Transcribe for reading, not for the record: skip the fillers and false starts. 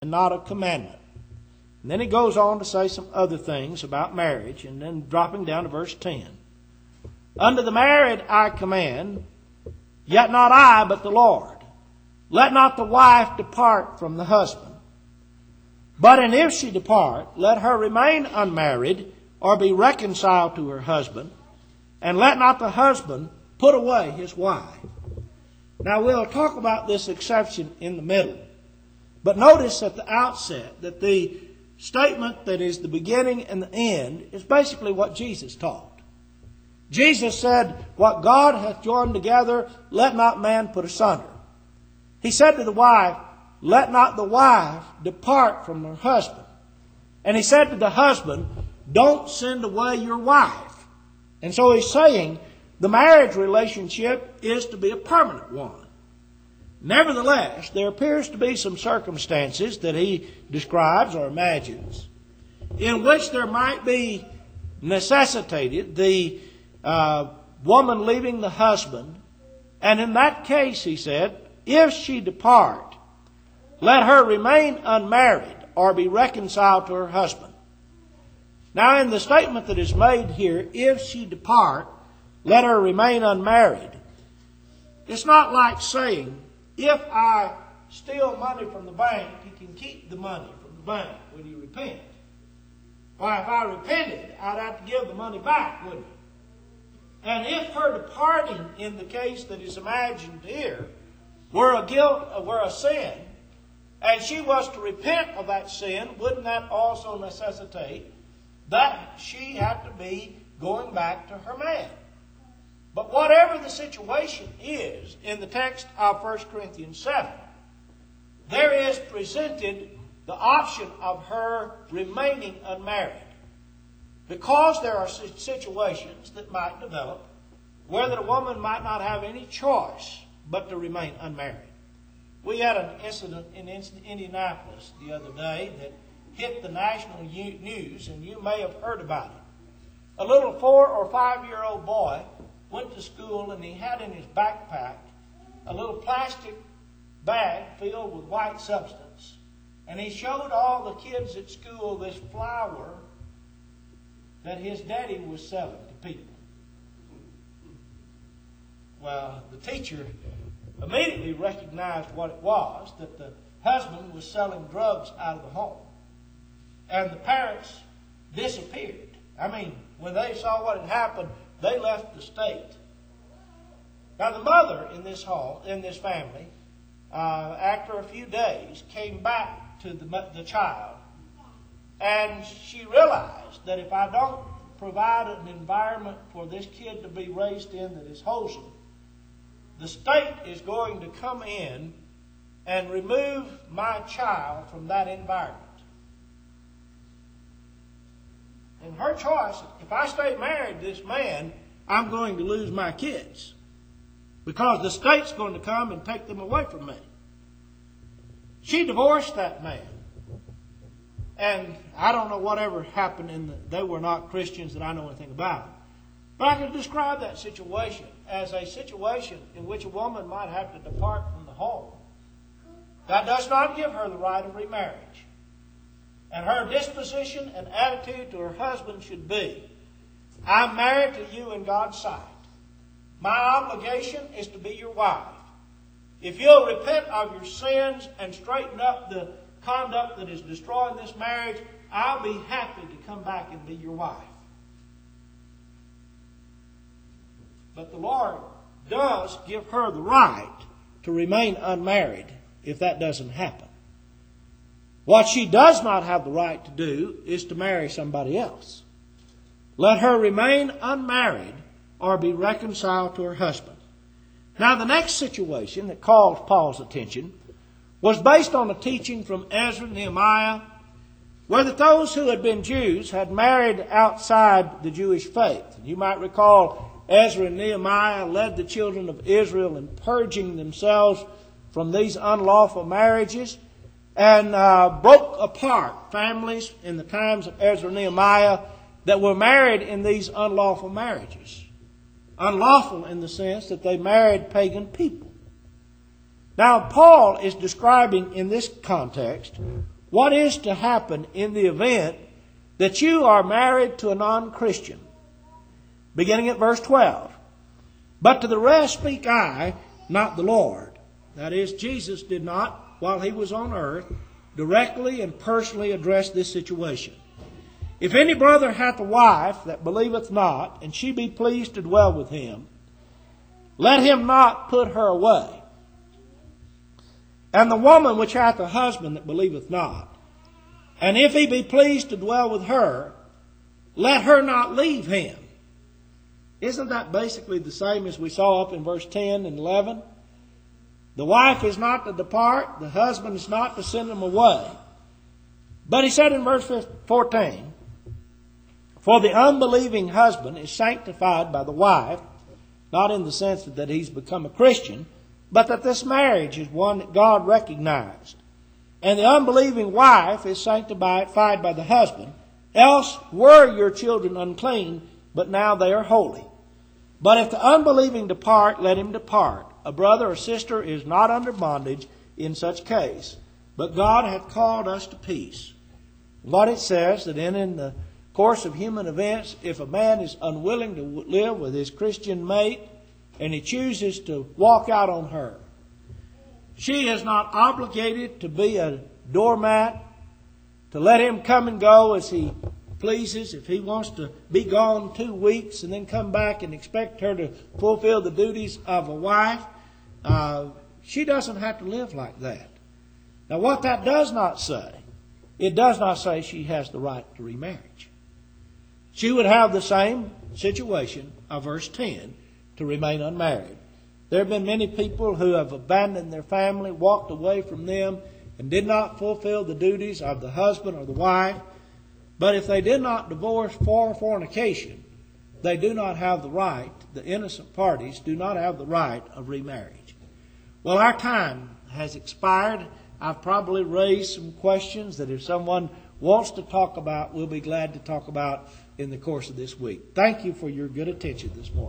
and not a commandment. And then he goes on to say some other things about marriage, and then dropping down to verse 10. Unto the married I command, yet not I, but the Lord. Let not the wife depart from the husband. But and if she depart, let her remain unmarried, or be reconciled to her husband, and let not the husband put away his wife. Now we'll talk about this exception in the middle. But notice at the outset that the statement that is the beginning and the end is basically what Jesus taught. Jesus said, what God hath joined together, let not man put asunder. He said to the wife, let not the wife depart from her husband. And he said to the husband, don't send away your wife. And so he's saying the marriage relationship is to be a permanent one. Nevertheless, there appears to be some circumstances that he describes or imagines in which there might be necessitated the woman leaving the husband. And in that case, he said, if she depart, let her remain unmarried or be reconciled to her husband. Now in the statement that is made here, if she depart, let her remain unmarried. It's not like saying, if I steal money from the bank, you can keep the money from the bank when you repent. Why, if I repented, I'd have to give the money back, wouldn't I? And if her departing in the case that is imagined here were a sin, and she was to repent of that sin, wouldn't that also necessitate that she had to be going back to her man? But whatever the situation is in the text of 1 Corinthians 7, there is presented the option of her remaining unmarried. Because there are situations that might develop where the woman might not have any choice but to remain unmarried. We had an incident in Indianapolis the other day that hit the national news, and you may have heard about it. A little 4 or 5-year-old boy went to school, and he had in his backpack a little plastic bag filled with white substance. And he showed all the kids at school this flour that his daddy was selling to people. Well, the teacher immediately recognized what it was, that the husband was selling drugs out of the home. And the parents disappeared. I mean, when they saw what had happened, they left the state. Now the mother in this home, in this family, after a few days, came back to the child, and she realized that if I don't provide an environment for this kid to be raised in that is wholesome, the state is going to come in and remove my child from that environment. And her choice, if I stay married to this man, I'm going to lose my kids, because the state's going to come and take them away from me. She divorced that man. And I don't know whatever happened they were not Christians that I know anything about. But I can describe that situation as a situation in which a woman might have to depart from the home. That does not give her the right of remarriage. And her disposition and attitude to her husband should be, I'm married to you in God's sight. My obligation is to be your wife. If you'll repent of your sins and straighten up the conduct that is destroying this marriage, I'll be happy to come back and be your wife. But the Lord does give her the right to remain unmarried if that doesn't happen. What she does not have the right to do is to marry somebody else. Let her remain unmarried or be reconciled to her husband. Now the next situation that calls Paul's attention was based on a teaching from Ezra and Nehemiah, where that those who had been Jews had married outside the Jewish faith. You might recall Ezra and Nehemiah led the children of Israel in purging themselves from these unlawful marriages, and broke apart families in the times of Ezra and Nehemiah that were married in these unlawful marriages. Unlawful in the sense that they married pagan people. Now, Paul is describing in this context what is to happen in the event that you are married to a non-Christian. Beginning at verse 12. But to the rest speak I, not the Lord. That is, Jesus did not, while he was on earth, directly and personally address this situation. If any brother hath a wife that believeth not, and she be pleased to dwell with him, let him not put her away. And the woman which hath a husband that believeth not, and if he be pleased to dwell with her, let her not leave him. Isn't that basically the same as we saw up in verse 10 and 11? The wife is not to depart, the husband is not to send them away. But he said in verse 14, for the unbelieving husband is sanctified by the wife, not in the sense that he's become a Christian, but that this marriage is one that God recognized. And the unbelieving wife is sanctified by the husband, else were your children unclean, but now they are holy. But if the unbelieving depart, let him depart. A brother or sister is not under bondage in such case, but God hath called us to peace. What it says, that in the course of human events, if a man is unwilling to live with his Christian mate, and he chooses to walk out on her, she is not obligated to be a doormat, to let him come and go as he pleases. If he wants to be gone 2 weeks and then come back and expect her to fulfill the duties of a wife, she doesn't have to live like that. Now, what that does not say, it does not say she has the right to remarriage. She would have the same situation of verse 10, to remain unmarried. There have been many people who have abandoned their family, walked away from them, and did not fulfill the duties of the husband or the wife. But if they did not divorce for fornication, they do not have the right, the innocent parties do not have the right of remarriage. Well, our time has expired. I've probably raised some questions that if someone wants to talk about, we'll be glad to talk about in the course of this week. Thank you for your good attention this morning.